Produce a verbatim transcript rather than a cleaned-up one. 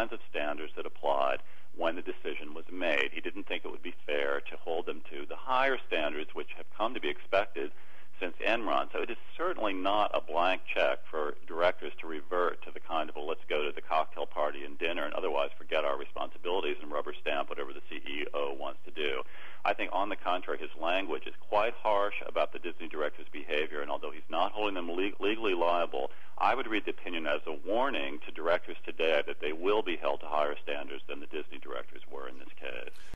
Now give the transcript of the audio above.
kinds of standards that applied when the decision was made. He didn't think it would be fair to hold them to the higher standards which have come to be expected since Enron. So it is certainly not a blank check for directors to revert to the kind of, well, let's go to the cocktail party and dinner and otherwise forget our responsibilities and rubber stamp whatever the C E O wants to do. I think, on the contrary, his language is quite harsh about the Disney directors' behavior, and although he's not holding them le- legally liable, I would read the opinion as a warning to directors today that they will be held to higher standards than the Disney directors were in this case.